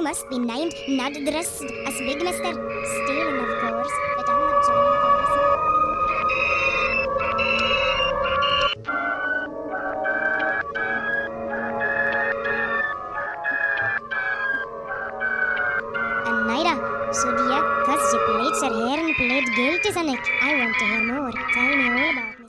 must be named, not dressed as Big Mister. Stealing, of course, but I'm not joining chorus. Naira, so the cousin played her hair and played guilty, Sonic. I want to hear more. Tell me all about me.